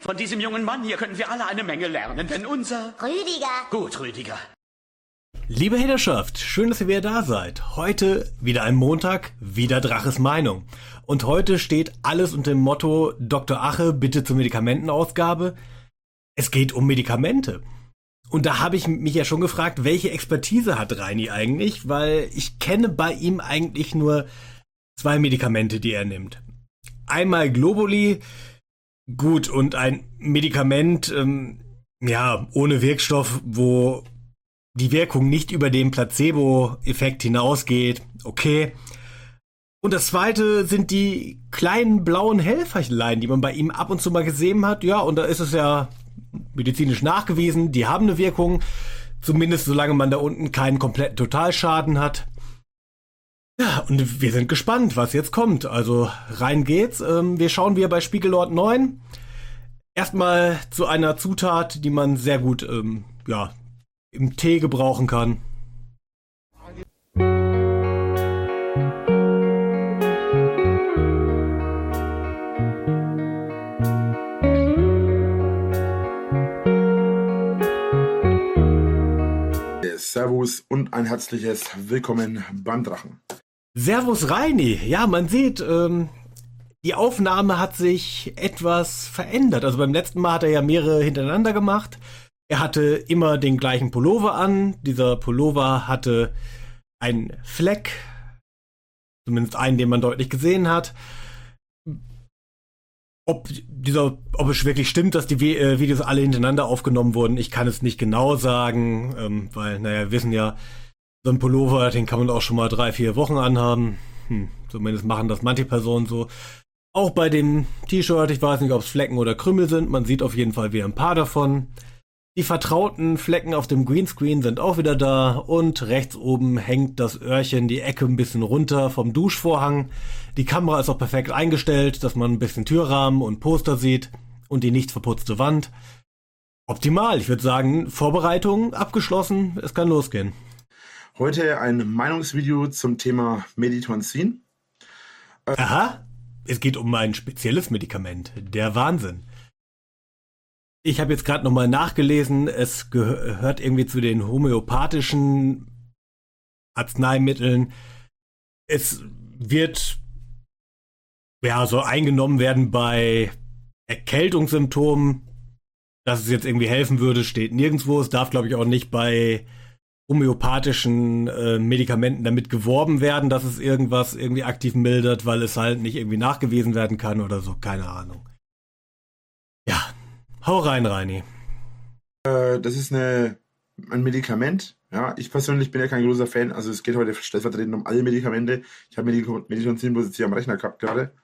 Von diesem jungen Mann hier können wir alle eine Menge lernen, denn unser... Rüdiger. Gut, Rüdiger. Liebe Haterschaft, schön, dass ihr wieder da seid. Heute wieder ein Montag, wieder Draches Meinung. Und heute steht alles unter dem Motto Dr. Ache, bitte zur Medikamentenausgabe. Es geht um Medikamente. Und da habe ich mich ja schon gefragt, welche Expertise hat Reini eigentlich? Weil ich kenne bei ihm eigentlich nur 2 Medikamente, die er nimmt. Einmal Globuli, gut, und ein Medikament, ohne Wirkstoff, wo die Wirkung nicht über den Placebo-Effekt hinausgeht, okay. Und das zweite sind die kleinen blauen Helferlein, die man bei ihm ab und zu mal gesehen hat. Ja, und da ist es ja medizinisch nachgewiesen, die haben eine Wirkung, zumindest solange man da unten keinen kompletten Totalschaden hat. Ja, und wir sind gespannt, was jetzt kommt. Also rein geht's. Wir schauen wieder bei Spiegelort 9. Erstmal zu einer Zutat, die man sehr gut im Tee gebrauchen kann. Servus und ein herzliches Willkommen beim Drachen. Servus Reini. Ja, man sieht, die Aufnahme hat sich etwas verändert. Also beim letzten Mal hat er ja mehrere hintereinander gemacht. Er hatte immer den gleichen Pullover an. Dieser Pullover hatte einen Fleck, zumindest einen, den man deutlich gesehen hat. Ob es wirklich stimmt, dass die Videos alle hintereinander aufgenommen wurden, ich kann es nicht genau sagen, weil, wir wissen ja, so ein Pullover, den kann man auch schon mal 3-4 Wochen anhaben. Zumindest machen das manche Personen so. Auch bei dem T-Shirt, ich weiß nicht, ob es Flecken oder Krümel sind, man sieht auf jeden Fall wieder ein paar davon. Die vertrauten Flecken auf dem Greenscreen sind auch wieder da und rechts oben hängt das Öhrchen die Ecke ein bisschen runter vom Duschvorhang. Die Kamera ist auch perfekt eingestellt, dass man ein bisschen Türrahmen und Poster sieht und die nicht verputzte Wand. Optimal, ich würde sagen, Vorbereitung abgeschlossen, es kann losgehen. Heute ein Meinungsvideo zum Thema Meditonsin. Aha, es geht um ein spezielles Medikament, der Wahnsinn. Ich habe jetzt gerade nochmal nachgelesen, es gehört irgendwie zu den homöopathischen Arzneimitteln. Es wird so eingenommen werden bei Erkältungssymptomen. Dass es jetzt irgendwie helfen würde, steht nirgendwo. Es darf, glaube ich, auch nicht bei homöopathischen Medikamenten damit geworben werden, dass es irgendwas irgendwie aktiv mildert, weil es halt nicht irgendwie nachgewiesen werden kann oder so. Keine Ahnung. Ja. Hau rein, Reini. Das ist ein Medikament. Ja, ich persönlich bin ja kein großer Fan. Also es geht heute stellvertretend um alle Medikamente. Ich habe Meditonsin bloß jetzt hier am Rechner gehabt gerade.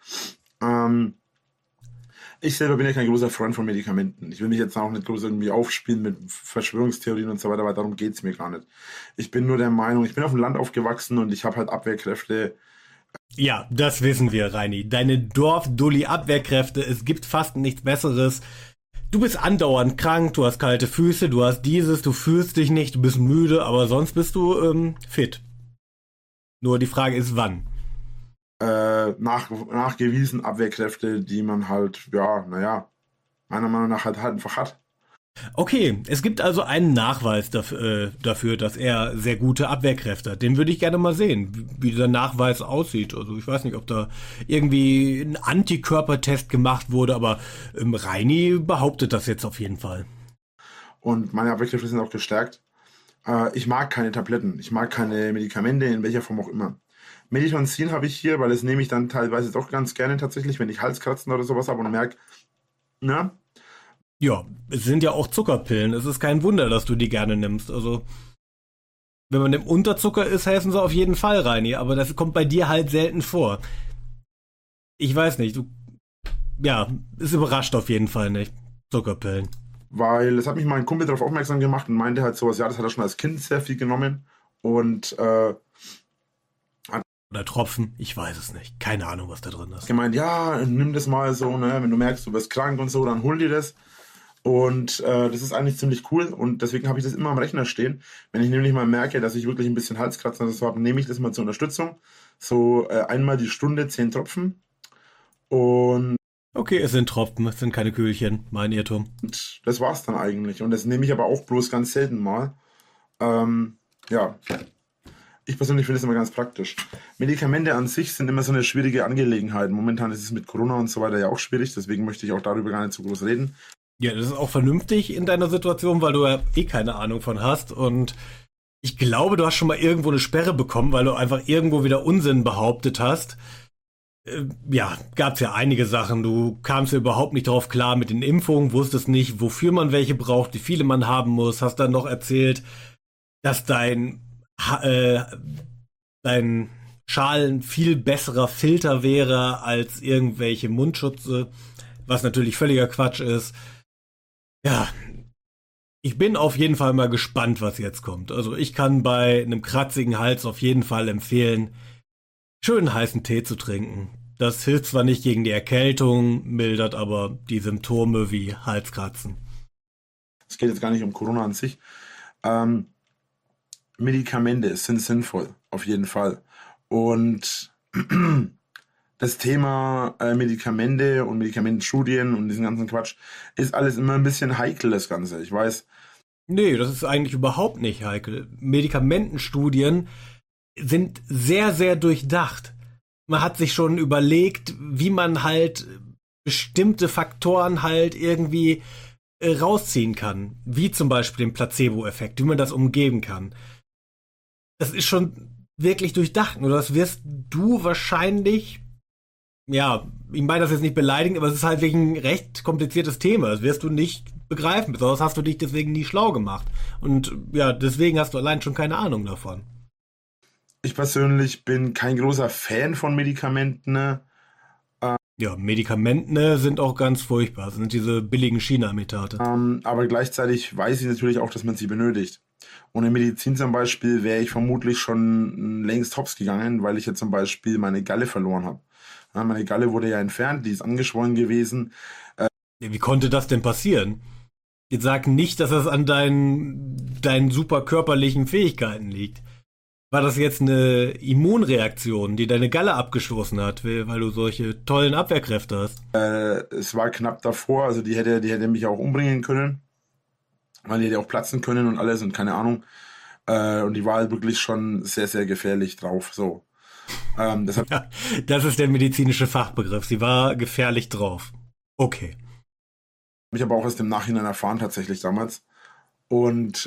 Ich selber bin ja kein großer Freund von Medikamenten. Ich will mich jetzt auch nicht groß irgendwie aufspielen mit Verschwörungstheorien und so weiter, aber darum geht es mir gar nicht. Ich bin nur der Meinung, ich bin auf dem Land aufgewachsen und ich habe halt Abwehrkräfte. Ja, das wissen wir, Reini. Deine Dorf-Dulli-Abwehrkräfte, es gibt fast nichts Besseres. Du bist andauernd krank, du hast kalte Füße, du hast dieses, du fühlst dich nicht, du bist müde, aber sonst bist du fit. Nur die Frage ist, wann? Nachgewiesen Abwehrkräfte, die man halt, meiner Meinung nach halt einfach hat. Okay, es gibt also einen Nachweis dafür, dass er sehr gute Abwehrkräfte hat. Den würde ich gerne mal sehen, wie dieser Nachweis aussieht. Also ich weiß nicht, ob da irgendwie ein Antikörpertest gemacht wurde, aber Reini behauptet das jetzt auf jeden Fall. Und meine Abwehrkräfte sind auch gestärkt. Ich mag keine Tabletten, ich mag keine Medikamente, in welcher Form auch immer. Meditonsin habe ich hier, weil das nehme ich dann teilweise doch ganz gerne tatsächlich, wenn ich Halskratzen oder sowas habe und merke, Ja, es sind ja auch Zuckerpillen. Es ist kein Wunder, dass du die gerne nimmst. Also, wenn man im Unterzucker ist, helfen sie auf jeden Fall, Reini. Aber das kommt bei dir halt selten vor. Ich weiß nicht, es überrascht auf jeden Fall nicht. Zuckerpillen. Weil es hat mich mal ein Kumpel darauf aufmerksam gemacht und meinte halt sowas, das hat er schon als Kind sehr viel genommen. Und oder Tropfen, ich weiß es nicht. Keine Ahnung, was da drin ist. Gemeint, nimm das mal so, ne? Wenn du merkst, du bist krank und so, dann hol dir das. Und das ist eigentlich ziemlich cool und deswegen habe ich das immer am Rechner stehen. Wenn ich nämlich mal merke, dass ich wirklich ein bisschen Halskratzen oder so habe, nehme ich das mal zur Unterstützung. So einmal die Stunde 10 Tropfen. Und Okay, es sind Tropfen, es sind keine Kügelchen, mein Irrtum. Und das war's dann eigentlich. Und das nehme ich aber auch bloß ganz selten mal. Ähm, ja, ich persönlich finde es immer ganz praktisch. Medikamente an sich sind immer so eine schwierige Angelegenheit. Momentan ist es mit Corona und so weiter ja auch schwierig, deswegen möchte ich auch darüber gar nicht so groß reden. Ja, das ist auch vernünftig in deiner Situation, weil du ja eh keine Ahnung von hast. Und ich glaube, du hast schon mal irgendwo eine Sperre bekommen, weil du einfach irgendwo wieder Unsinn behauptet hast. Ja, gab's ja einige Sachen. Du kamst ja überhaupt nicht drauf klar mit den Impfungen, wusstest nicht, wofür man welche braucht, wie viele man haben muss, hast dann noch erzählt, dass dein Schal ein viel besserer Filter wäre als irgendwelche Mundschutze, was natürlich völliger Quatsch ist. Ja, ich bin auf jeden Fall mal gespannt, was jetzt kommt. Also ich kann bei einem kratzigen Hals auf jeden Fall empfehlen, schönen heißen Tee zu trinken. Das hilft zwar nicht gegen die Erkältung, mildert aber die Symptome wie Halskratzen. Es geht jetzt gar nicht um Corona an sich. Ähm, Medikamente sind sinnvoll, auf jeden Fall. Und das Thema Medikamente und Medikamentenstudien und diesen ganzen Quatsch ist alles immer ein bisschen heikel, das Ganze. Ich weiß, Nee, das ist eigentlich überhaupt nicht heikel. Medikamentenstudien sind sehr, sehr durchdacht. Man hat sich schon überlegt, wie man halt bestimmte Faktoren halt irgendwie rausziehen kann. Wie zum Beispiel den Placebo-Effekt, wie man das umgeben kann. Das ist schon wirklich durchdacht. Und das wirst du wahrscheinlich, ja, ich meine das jetzt nicht beleidigend, aber es ist halt wirklich ein recht kompliziertes Thema. Das wirst du nicht begreifen, besonders hast du dich deswegen nie schlau gemacht. Und ja, deswegen hast du allein schon keine Ahnung davon. ich persönlich bin kein großer Fan von Medikamenten. Ne? Ja, Medikamente sind auch ganz furchtbar. Das sind diese billigen China-Imitate. Aber gleichzeitig weiß ich natürlich auch, dass man sie benötigt. Ohne Medizin zum Beispiel wäre ich vermutlich schon längst hops gegangen, weil ich ja zum Beispiel meine Galle verloren habe. Ja, meine Galle wurde ja entfernt, die ist angeschwollen gewesen. Ja, wie konnte das denn passieren? Jetzt sag nicht, dass das an deinen super körperlichen Fähigkeiten liegt. War das jetzt eine Immunreaktion, die deine Galle abgestoßen hat, weil du solche tollen Abwehrkräfte hast? Es war knapp davor, also die hätte mich auch umbringen können, weil die hätte auch platzen können und alles und keine Ahnung. Und die war halt wirklich schon sehr, sehr gefährlich drauf. So. Deshalb Ja, das ist der medizinische Fachbegriff. Sie war gefährlich drauf. Okay. habe ich aber auch erst im Nachhinein erfahren, tatsächlich damals. Und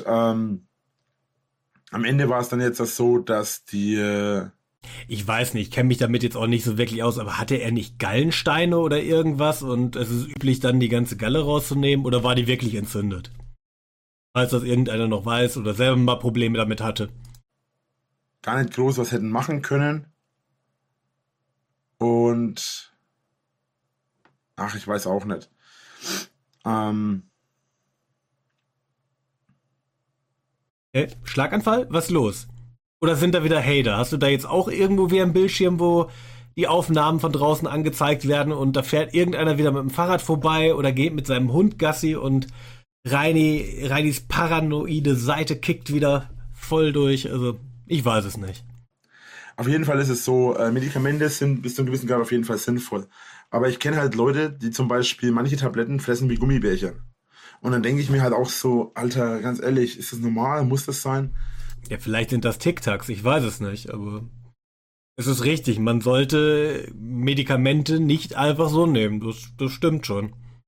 am Ende war es dann jetzt das so, dass die Ich weiß nicht, ich kenne mich damit jetzt auch nicht so wirklich aus, aber hatte er nicht Gallensteine oder irgendwas und es ist üblich, dann die ganze Galle rauszunehmen oder war die wirklich entzündet? Falls das irgendeiner noch weiß oder selber mal Probleme damit hatte. gar nicht groß was hätten machen können. Und ach, ich weiß auch nicht. Ähm, Schlaganfall? Was ist los? Oder sind da wieder Hater? Hast du da jetzt auch irgendwo wieder einen Bildschirm, wo die Aufnahmen von draußen angezeigt werden und da fährt irgendeiner wieder mit dem Fahrrad vorbei oder geht mit seinem Hund Gassi und Reinis paranoide Seite kickt wieder voll durch? Also, ich weiß es nicht. auf jeden Fall ist es so, Medikamente sind bis zu einem gewissen Grad auf jeden Fall sinnvoll. Aber ich kenne halt Leute, die zum Beispiel manche Tabletten fressen wie Gummibärchen. Und dann denke ich mir halt auch so, Alter, ganz ehrlich, ist das normal? Muss das sein? Ja, vielleicht sind das Tic-Tacs, ich weiß es nicht, aber es ist richtig, man sollte Medikamente nicht einfach so nehmen, das stimmt schon.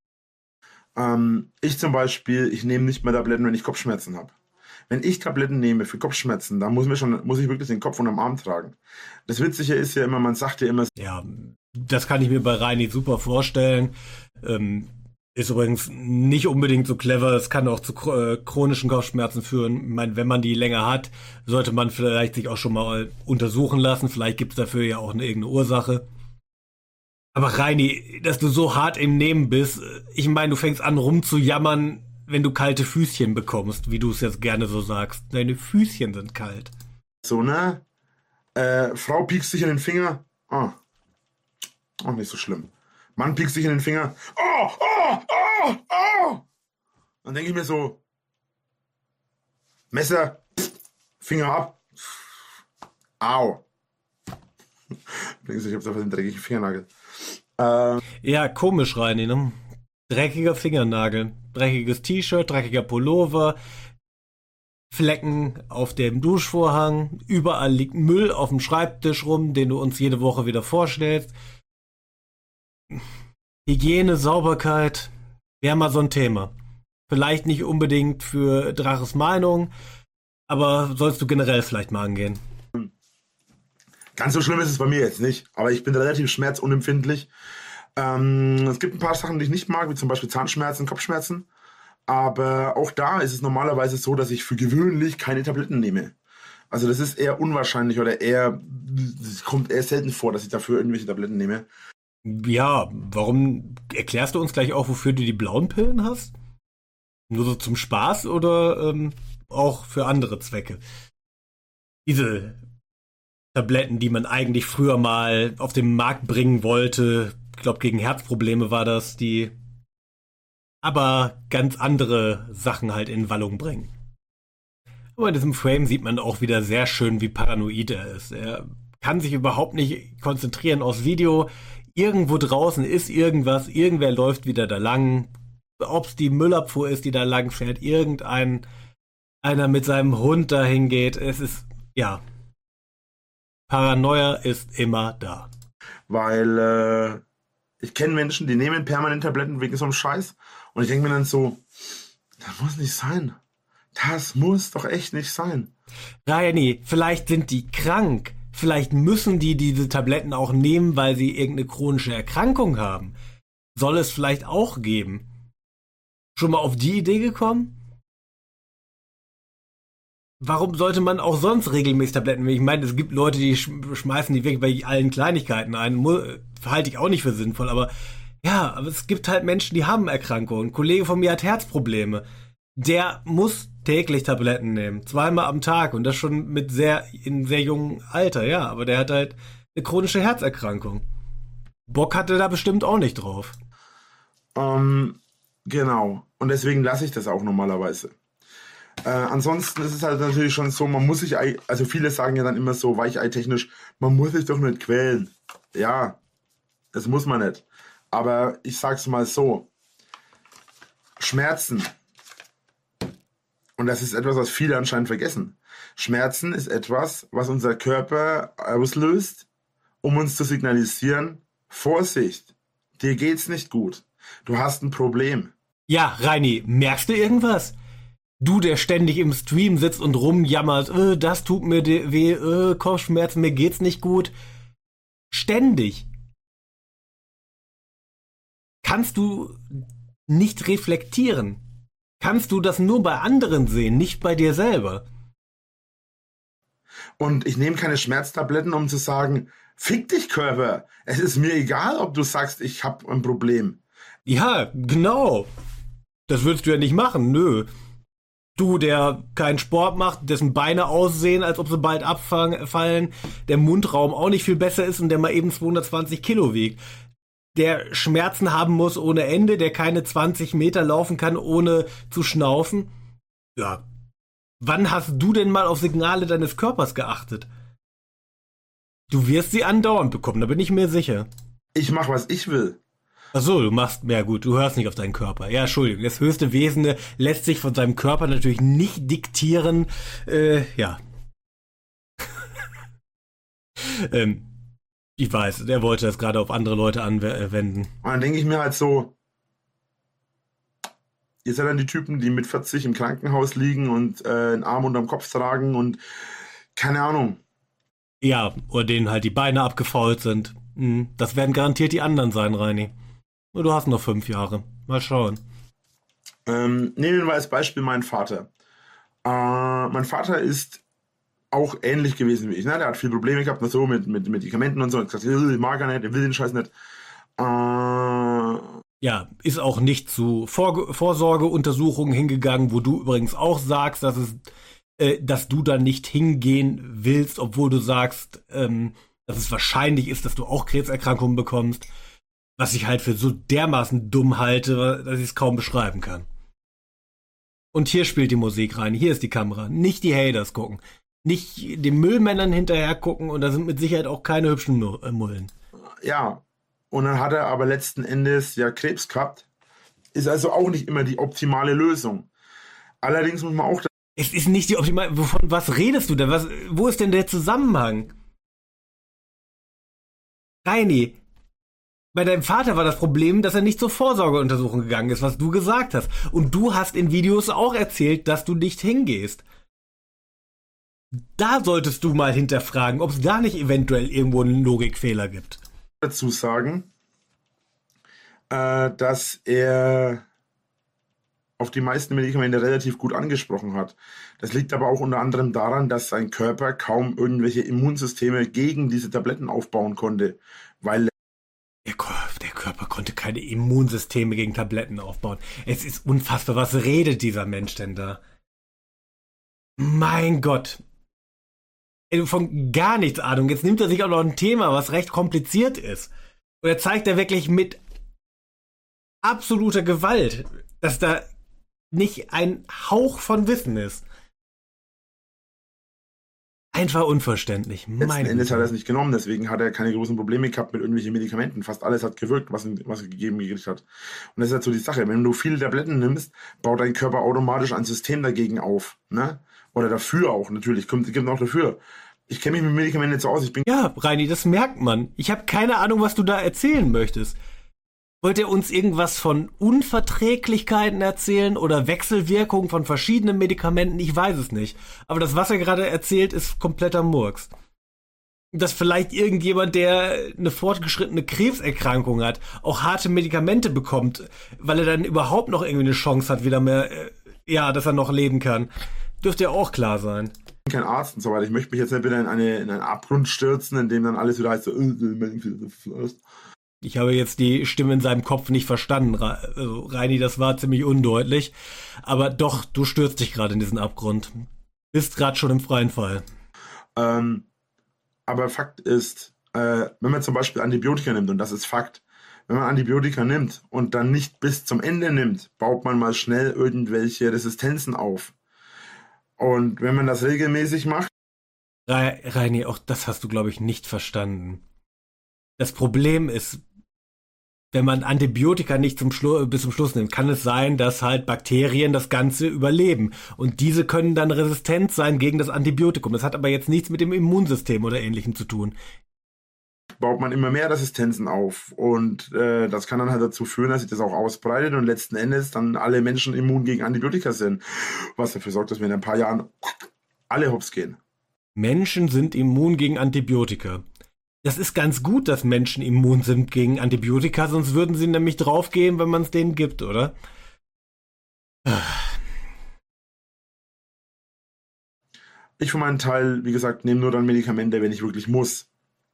Ich zum Beispiel, ich nehme nicht mehr Tabletten, wenn ich Kopfschmerzen habe. Wenn ich Tabletten nehme für Kopfschmerzen, dann muss ich wirklich den Kopf unterm Arm tragen. Das Witzige ist ja immer, man sagt ja immer, Ja, das kann ich mir bei Reini super vorstellen. Ist übrigens nicht unbedingt so clever. Es kann auch zu chronischen Kopfschmerzen führen. Ich meine, wenn man die länger hat, sollte man vielleicht sich auch schon mal untersuchen lassen. Vielleicht gibt es dafür ja auch irgendeine Ursache. Aber Reini, dass du so hart im Nehmen bist, ich meine, du fängst an rumzujammern, wenn du kalte Füßchen bekommst, wie du es jetzt gerne so sagst. Deine Füßchen sind kalt. so, ne? Frau piekst sich in den Finger. Ah, auch nicht so schlimm. Mann piekst sich in den Finger. Oh, oh, oh, oh. Dann denke ich mir so, Messer, Finger ab. Au. Übrigens, ich habe da den dreckigen Fingernagel. Ja, komisch, Reini, ne? Dreckiger Fingernagel, dreckiges T-Shirt, dreckiger Pullover, Flecken auf dem Duschvorhang, überall liegt Müll auf dem Schreibtisch rum, den du uns jede Woche wieder vorstellst. Hygiene, Sauberkeit, wäre mal so ein Thema. Vielleicht nicht unbedingt für Draches Meinung, aber sollst du generell vielleicht mal angehen. Ganz so schlimm ist es bei mir jetzt nicht, aber ich bin relativ schmerzunempfindlich. Es gibt ein paar Sachen, die ich nicht mag, wie zum Beispiel Zahnschmerzen, Kopfschmerzen. Aber auch da ist es normalerweise so, dass ich für gewöhnlich keine Tabletten nehme. Also das ist eher unwahrscheinlich oder es kommt eher selten vor, dass ich dafür irgendwelche Tabletten nehme. Ja, warum erklärst du uns gleich auch, wofür du die blauen Pillen hast? Nur so zum Spaß oder auch für andere Zwecke? Diese Tabletten, die man eigentlich früher mal auf den Markt bringen wollte, ich glaube gegen Herzprobleme war das, die aber ganz andere Sachen halt in Wallung bringen. Aber in diesem Frame sieht man auch wieder sehr schön, wie paranoid er ist. Er kann sich überhaupt nicht konzentrieren aufs Video. Irgendwo draußen ist irgendwas, irgendwer läuft wieder da lang. Ob es die Müllabfuhr ist, die da lang fährt, einer mit seinem Hund dahin geht. Es ist, ja, Paranoia ist immer da. Weil ich kenne Menschen, die nehmen permanent Tabletten wegen so einem Scheiß. Und ich denke mir dann so, das muss nicht sein. Das muss doch echt nicht sein. Rani, vielleicht sind die krank. Vielleicht müssen die diese Tabletten auch nehmen, weil sie irgendeine chronische Erkrankung haben. Soll es vielleicht auch geben. Schon mal auf die Idee gekommen? Warum sollte man auch sonst regelmäßig Tabletten nehmen? Ich meine, es gibt Leute, die schmeißen die weg bei allen Kleinigkeiten ein. Halte ich auch nicht für sinnvoll, aber ja, aber es gibt halt Menschen, die haben Erkrankungen. Ein Kollege von mir hat Herzprobleme. Der muss täglich Tabletten nehmen. 2-mal am Tag und das schon in sehr jungem Alter, ja. Aber der hat halt eine chronische Herzerkrankung. Bock hatte da bestimmt auch nicht drauf. Genau. Und deswegen lasse ich das auch normalerweise. Ansonsten ist es halt natürlich schon so, man muss sich, also viele sagen ja dann immer so weicheitechnisch, man muss sich doch nicht quälen. Ja, das muss man nicht. Aber ich sag's mal so, Schmerzen, und das ist etwas, was viele anscheinend vergessen, Schmerzen ist etwas, was unser Körper auslöst, um uns zu signalisieren, Vorsicht, dir geht's nicht gut, du hast ein Problem. Ja, Reini, merkst du irgendwas? Du, der ständig im Stream sitzt und rumjammert, das tut mir weh, Kopfschmerzen, mir geht's nicht gut. Ständig. Kannst du nicht reflektieren? Kannst du das nur bei anderen sehen, nicht bei dir selber? Und ich nehme keine Schmerztabletten, um zu sagen, fick dich, Körper. Es ist mir egal, ob du sagst, ich habe ein Problem. Ja, genau. Das würdest du ja nicht machen, nö. Du, der keinen Sport macht, dessen Beine aussehen, als ob sie bald abfallen, der Mundraum auch nicht viel besser ist und der mal eben 220 Kilo wiegt. Der Schmerzen haben muss ohne Ende, der keine 20 Meter laufen kann, ohne zu schnaufen. Ja. Wann hast du denn mal auf Signale deines Körpers geachtet? Du wirst sie andauernd bekommen, da bin ich mir sicher. Ich mach, was ich will. Ach so, ja gut, du hörst nicht auf deinen Körper. Ja, Entschuldigung, das höchste Wesen lässt sich von seinem Körper natürlich nicht diktieren. Ja. Ich weiß, der wollte das gerade auf andere Leute anwenden. Und dann denke ich mir halt so, ihr seid dann die Typen, die mit 40 im Krankenhaus liegen und einen Arm unterm Kopf tragen und keine Ahnung. Ja, oder denen halt die Beine abgefault sind. Das werden garantiert die anderen sein, Reini. Du hast noch 5 Jahre. Mal schauen. Nehmen wir mal als Beispiel meinen Vater. Mein Vater ist auch ähnlich gewesen wie ich. Ne? Der hat viele Probleme gehabt, so mit Medikamenten und so. Und gesagt, ich mag er nicht, er will den Scheiß nicht. Ja, ist auch nicht zu Vorsorgeuntersuchungen hingegangen, wo du übrigens auch sagst, dass du da nicht hingehen willst, obwohl du sagst, dass es wahrscheinlich ist, dass du auch Krebserkrankungen bekommst. Was ich halt für so dermaßen dumm halte, dass ich es kaum beschreiben kann. Und hier spielt die Musik rein, hier ist die Kamera. Nicht die Haters gucken. Nicht den Müllmännern hinterher gucken und da sind mit Sicherheit auch keine hübschen Mullen. Ja, und dann hat er aber letzten Endes ja Krebs gehabt. Ist also auch nicht immer die optimale Lösung. Allerdings muss man auch... Es ist nicht die optimale... Von was redest du denn? Wo ist denn der Zusammenhang? Reini, bei deinem Vater war das Problem, dass er nicht zur Vorsorgeuntersuchung gegangen ist, was du gesagt hast. Und du hast in Videos auch erzählt, dass du nicht hingehst. Da solltest du mal hinterfragen, ob es da nicht eventuell irgendwo einen Logikfehler gibt. Dazu sagen, dass er auf die meisten Medikamente relativ gut angesprochen hat. Das liegt aber auch unter anderem daran, dass sein Körper kaum irgendwelche Immunsysteme gegen diese Tabletten aufbauen konnte, weil Der Körper konnte keine Immunsysteme gegen Tabletten aufbauen. Es ist unfassbar, was redet dieser Mensch denn da? Mein Gott. Von gar nichts Ahnung. Jetzt nimmt er sich auch noch ein Thema, was recht kompliziert ist. Und er zeigt da wirklich mit absoluter Gewalt, dass da nicht ein Hauch von Wissen ist. Einfach unverständlich. letzten Endes hat er es nicht genommen, deswegen hat er keine großen Probleme gehabt mit irgendwelchen Medikamenten. Fast alles hat gewirkt, was er gegeben gekriegt hat. Und das ist halt so die Sache. Wenn du viele Tabletten nimmst, baut dein Körper automatisch ein System dagegen auf. Ne? Oder dafür auch, natürlich. Gibt auch dafür. Ich kenne mich mit Medikamenten nicht so aus. Ja, Reini, das merkt man. Ich habe keine Ahnung, was du da erzählen möchtest. Wollt ihr uns irgendwas von Unverträglichkeiten erzählen oder Wechselwirkungen von verschiedenen Medikamenten? Ich weiß es nicht. Aber das, was er gerade erzählt, ist kompletter Murks. Dass vielleicht irgendjemand, der eine fortgeschrittene Krebserkrankung hat, auch harte Medikamente bekommt, weil er dann überhaupt noch irgendwie eine Chance hat, wieder mehr, dass er noch leben kann. Dürfte ja auch klar sein. Ich bin kein Arzt und so weiter. Ich möchte mich jetzt nicht wieder in einen Abgrund stürzen, in dem dann alles wieder heißt, so, Ich habe jetzt die Stimme in seinem Kopf nicht verstanden, Reini, das war ziemlich undeutlich. Aber doch, du stürzt dich gerade in diesen Abgrund. Bist gerade schon im freien Fall. Aber Fakt ist, wenn man zum Beispiel Antibiotika nimmt, und das ist Fakt, wenn man Antibiotika nimmt und dann nicht bis zum Ende nimmt, baut man mal schnell irgendwelche Resistenzen auf. Und wenn man das regelmäßig macht... Reini, auch das hast du, glaube ich, nicht verstanden. Das Problem ist, wenn man Antibiotika nicht bis zum Schluss nimmt, kann es sein, dass halt Bakterien das Ganze überleben. Und diese können dann resistent sein gegen das Antibiotikum. Das hat aber jetzt nichts mit dem Immunsystem oder Ähnlichem zu tun. Baut man immer mehr Resistenzen auf. Und das kann dann halt dazu führen, dass sich das auch ausbreitet und letzten Endes dann alle Menschen immun gegen Antibiotika sind. Was dafür sorgt, dass wir in ein paar Jahren alle hops gehen. Menschen sind immun gegen Antibiotika. Das ist ganz gut, dass Menschen immun sind gegen Antibiotika, sonst würden sie nämlich draufgehen, wenn man es denen gibt, oder? Ich für meinen Teil, wie gesagt, nehme nur dann Medikamente, wenn ich wirklich muss.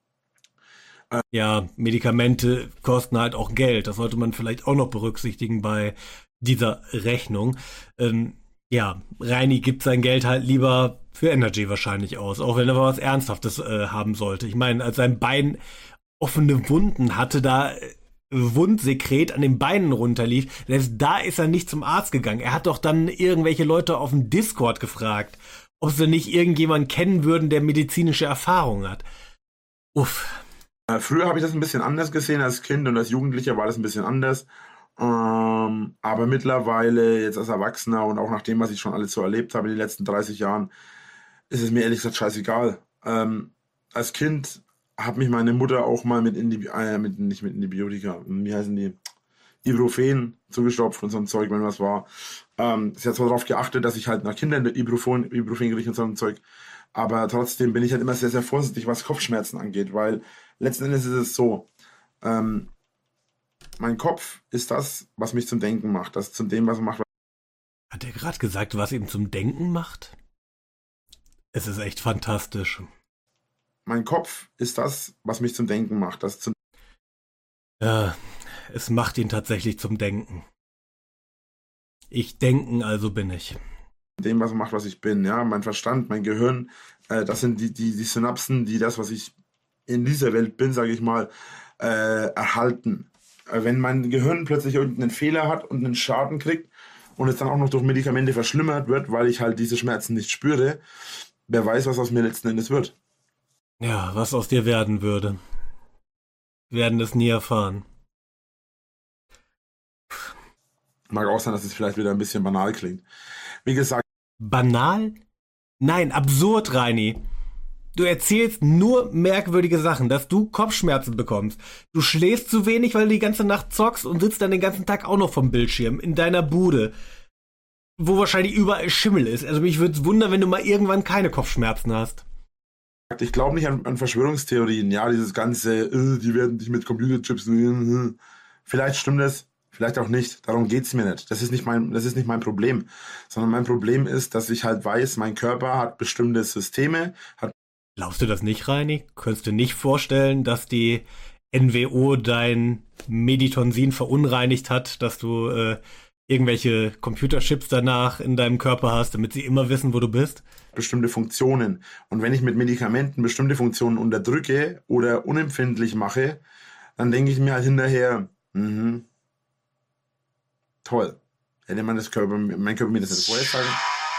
Ja, Medikamente kosten halt auch Geld. Das sollte man vielleicht auch noch berücksichtigen bei dieser Rechnung. Reini gibt sein Geld halt lieber für Energy wahrscheinlich aus, auch wenn er was Ernsthaftes haben sollte. Ich meine, als sein Bein offene Wunden hatte, da Wundsekret an den Beinen runterlief, selbst da ist er nicht zum Arzt gegangen. Er hat doch dann irgendwelche Leute auf dem Discord gefragt, ob sie nicht irgendjemanden kennen würden, der medizinische Erfahrung hat. Uff. Früher habe ich das ein bisschen anders gesehen als Kind und als Jugendlicher war das ein bisschen anders. Aber mittlerweile, jetzt als Erwachsener und auch nach dem, was ich schon alles so erlebt habe in den letzten 30 Jahren, ist es mir ehrlich gesagt scheißegal. Als Kind hat mich meine Mutter auch mal nicht mit Antibiotika, wie heißen die? Ibuprofen zugestopft und so ein Zeug, wenn was war. Sie hat zwar darauf geachtet, dass ich halt nach Kindern Ibuprofen kriege und so ein Zeug, aber trotzdem bin ich halt immer sehr, sehr vorsichtig, was Kopfschmerzen angeht, weil letzten Endes ist es so, mein Kopf ist das, was mich zum Denken macht. Das zu dem, was er macht. Hat er gerade gesagt, was ihm zum Denken macht? Es ist echt fantastisch. Mein Kopf ist das, was mich zum Denken macht. Ja, es macht ihn tatsächlich zum Denken. Ich denken, also bin ich. Dem, was er macht, was ich bin. Ja, mein Verstand, mein Gehirn, das sind die Synapsen, die das, was ich in dieser Welt bin, sage ich mal, erhalten. Wenn mein Gehirn plötzlich irgendeinen Fehler hat und einen Schaden kriegt und es dann auch noch durch Medikamente verschlimmert wird, weil ich halt diese Schmerzen nicht spüre, wer weiß, was aus mir letzten Endes wird. Ja, was aus dir werden würde. werden es nie erfahren. Mag auch sein, dass es vielleicht wieder ein bisschen banal klingt. Wie gesagt. Banal? Nein, absurd, Reini. Du erzählst nur merkwürdige Sachen, dass du Kopfschmerzen bekommst. Du schläfst zu wenig, weil du die ganze Nacht zockst und sitzt dann den ganzen Tag auch noch vom Bildschirm in deiner Bude, wo wahrscheinlich überall Schimmel ist. Also mich würde es wundern, wenn du mal irgendwann keine Kopfschmerzen hast. Ich glaube nicht an Verschwörungstheorien. Ja, dieses ganze, die werden dich mit Computerchips. Vielleicht stimmt es, vielleicht auch nicht. Darum geht's mir nicht. Das ist nicht mein Problem. Sondern mein Problem ist, dass ich halt weiß, mein Körper hat bestimmte Systeme, hat. Glaubst du das nicht, Reini? Könntest du nicht vorstellen, dass die NWO dein Meditonsin verunreinigt hat, dass du irgendwelche Computerchips danach in deinem Körper hast, damit sie immer wissen, wo du bist? Bestimmte Funktionen. Und wenn ich mit Medikamenten bestimmte Funktionen unterdrücke oder unempfindlich mache, dann denke ich mir halt hinterher, toll. Hätte mein Körper mir das nicht vorher sagen.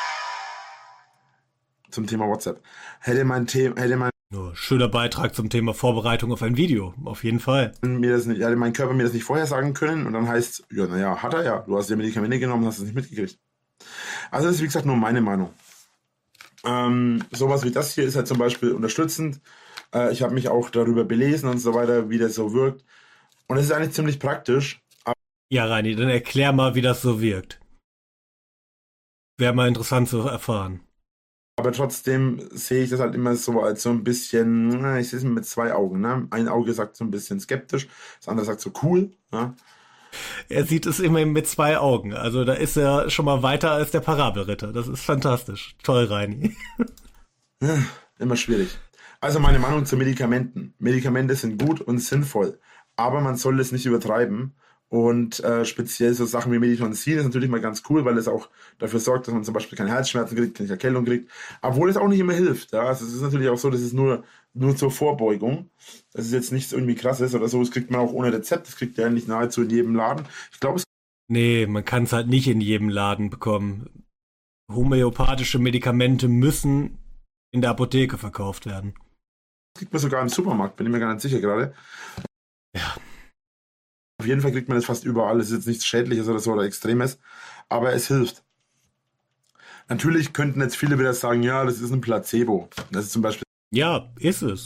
Zum Thema WhatsApp. Hätte mein schöner Beitrag zum Thema Vorbereitung auf ein Video, auf jeden Fall. Hätte mein Körper mir das nicht vorher sagen können und dann heißt, ja, naja, hat er ja. Du hast ja Medikamente genommen und hast es nicht mitgekriegt. Also das ist, wie gesagt, nur meine Meinung. Sowas wie das hier ist halt zum Beispiel unterstützend. Ich habe mich auch darüber belesen und so weiter, wie das so wirkt. Und es ist eigentlich ziemlich praktisch. Ja, Reini, dann erklär mal, wie das so wirkt. Wäre mal interessant zu erfahren. Aber trotzdem sehe ich das halt immer so als so ein bisschen, ich sehe es mit zwei Augen. Ne? Ein Auge sagt so ein bisschen skeptisch, das andere sagt so cool. Ne? Er sieht es immerhin mit zwei Augen. Also da ist er schon mal weiter als der Parabelritter. Das ist fantastisch. Toll, Reini. Immer schwierig. Also meine Meinung zu Medikamenten. Medikamente sind gut und sinnvoll, aber man soll es nicht übertreiben. Und speziell so Sachen wie Meditonsin ist natürlich mal ganz cool, weil es auch dafür sorgt, dass man zum Beispiel keine Halsschmerzen kriegt, keine Erkältung kriegt, obwohl es auch nicht immer hilft. Ja? Also es ist natürlich auch so, das ist nur zur Vorbeugung. Das ist jetzt nichts irgendwie krasses oder so, das kriegt man auch ohne Rezept, das kriegt ja eigentlich nahezu in jedem Laden. Ich glaube, nee, man kann es halt nicht in jedem Laden bekommen. Homöopathische Medikamente müssen in der Apotheke verkauft werden. Das kriegt man sogar im Supermarkt, bin ich mir gar nicht sicher gerade. Ja. Auf jeden Fall kriegt man das fast überall. Es ist jetzt nichts Schädliches oder so oder Extremes, aber es hilft. Natürlich könnten jetzt viele wieder sagen, ja, das ist ein Placebo. Das ist zum Beispiel. Ja, ist es.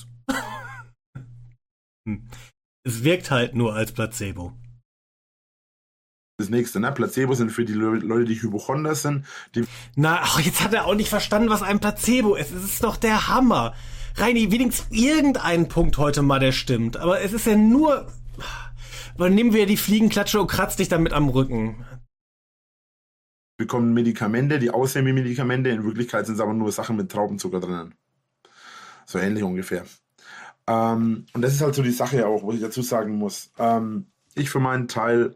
Es wirkt halt nur als Placebo. Das nächste, ne? Placebo sind für die Leute, die Hypochonder sind. Jetzt hat er auch nicht verstanden, was ein Placebo ist. Es ist doch der Hammer. Reini, wenigstens irgendein Punkt heute mal, der stimmt. Aber es ist ja nur. Aber nehmen wir die Fliegenklatsche und kratz dich damit am Rücken. Bekommen Medikamente, die aussehen wie Medikamente. In Wirklichkeit sind es aber nur Sachen mit Traubenzucker drinnen. So ähnlich ungefähr. Und das ist halt so die Sache auch, was ich dazu sagen muss. Ich für meinen Teil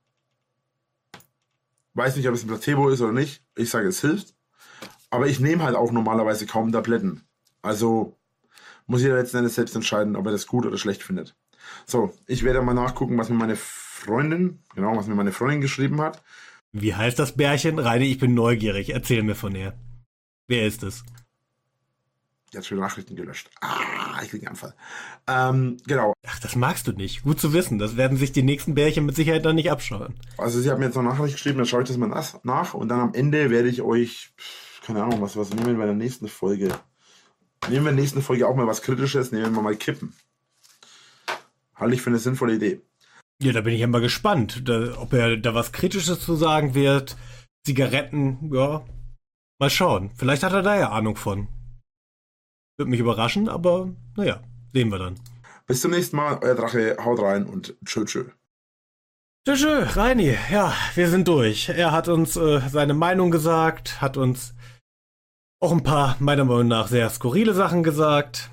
weiß nicht, ob es ein Placebo ist oder nicht. Ich sage, es hilft. Aber ich nehme halt auch normalerweise kaum Tabletten. Also muss jeder letzten Endes selbst entscheiden, ob er das gut oder schlecht findet. So, ich werde mal nachgucken, was mir meine Freundin geschrieben hat. Wie heißt das Bärchen? Reini, ich bin neugierig. Erzähl mir von ihr. Wer ist es? Die hat schon Nachrichten gelöscht. Ich krieg einen Anfall. Genau. Ach, das magst du nicht. Gut zu wissen. Das werden sich die nächsten Bärchen mit Sicherheit dann nicht abschauen. Also sie hat mir jetzt noch eine Nachricht geschrieben, dann schaue ich das mal nach und dann am Ende werde ich euch, keine Ahnung, was nehmen wir bei der nächsten Folge? Nehmen wir in der nächsten Folge auch mal was Kritisches, nehmen wir mal Kippen. Halte ich für eine sinnvolle Idee. Ja, da bin ich ja mal gespannt, ob er da was Kritisches zu sagen wird. Zigaretten, ja, mal schauen. Vielleicht hat er da ja Ahnung von. Würde mich überraschen, aber naja, sehen wir dann. Bis zum nächsten Mal, euer Drache, haut rein und tschö. Tschö, Reini, ja, wir sind durch. Er hat uns seine Meinung gesagt, hat uns auch ein paar, meiner Meinung nach, sehr skurrile Sachen gesagt.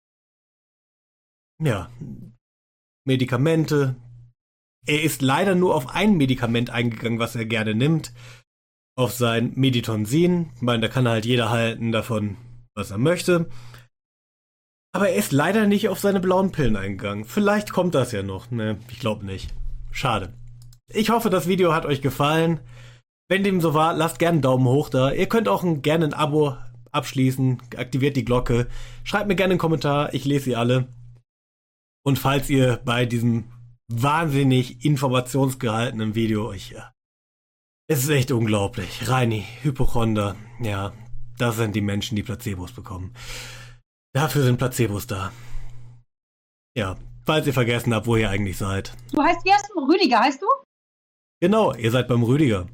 Ja, Medikamente. Er ist leider nur auf ein Medikament eingegangen, was er gerne nimmt. Auf sein Meditonsin. Ich meine, da kann halt jeder halten davon, was er möchte. Aber er ist leider nicht auf seine blauen Pillen eingegangen. Vielleicht kommt das ja noch. Ne, ich glaube nicht. Schade. Ich hoffe, das Video hat euch gefallen. Wenn dem so war, lasst gerne einen Daumen hoch da. Ihr könnt auch gerne ein Abo abschließen. Aktiviert die Glocke. Schreibt mir gerne einen Kommentar. Ich lese sie alle. Und falls ihr bei diesem wahnsinnig informationsgehaltenen Video es ist echt unglaublich. Reini, Hypochonder, ja, das sind die Menschen, die Placebos bekommen. Dafür sind Placebos da. Ja, falls ihr vergessen habt, wo ihr eigentlich seid. Du heißt, wie heißt du? Rüdiger heißt du? Genau, ihr seid beim Rüdiger.